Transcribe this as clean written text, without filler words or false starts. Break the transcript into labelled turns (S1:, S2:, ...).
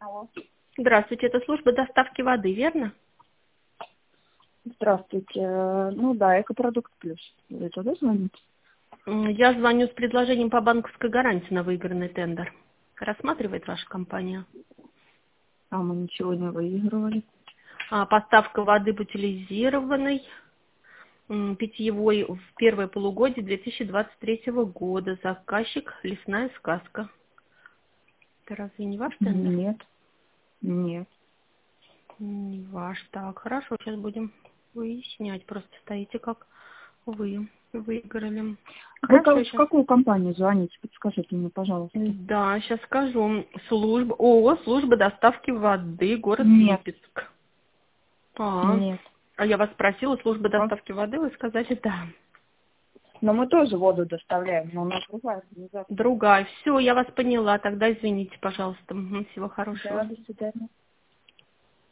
S1: Алло.
S2: Здравствуйте, это служба доставки воды, верно?
S1: Здравствуйте. Ну да, Экопродукт Плюс. Вы туда звоните?
S2: Я звоню с предложением по банковской гарантии на выигранный тендер. Рассматривает ваша компания?
S1: А мы ничего не выигрывали.
S2: Поставка воды бутилизированной, питьевой в первое полугодие 2023 года. Заказчик «Лесная сказка». Это разве не ваш тендер?
S1: Нет. Нет.
S2: Не ваш. Так, хорошо, сейчас будем выяснять. Просто стоите, как вы выиграли.
S1: Вы
S2: Хорошо,
S1: в
S2: сейчас.
S1: какую компанию звоните? Подскажите мне, пожалуйста.
S2: Да, сейчас скажу. Служба доставки воды, город
S1: Нет.
S2: Липецк. А,
S1: Нет.
S2: а я вас спросила, служба
S1: А?
S2: доставки воды, вы сказали да.
S1: Но мы тоже воду доставляем, но у нас другая организация.
S2: Другая. Все, я вас поняла. Тогда извините, пожалуйста. Всего
S1: Да,
S2: хорошего.
S1: до свидания.